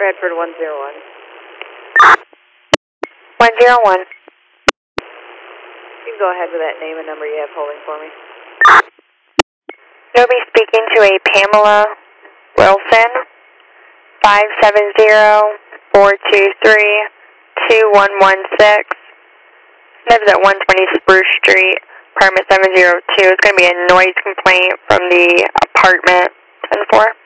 Radford 101. 101. You can go ahead with that name and number you have holding for me. You'll be speaking to a Pamela Wilson, 570-423-2116. Lives at 120 Spruce Street, apartment 702. It's going to be a noise complaint from the apartment 10-4.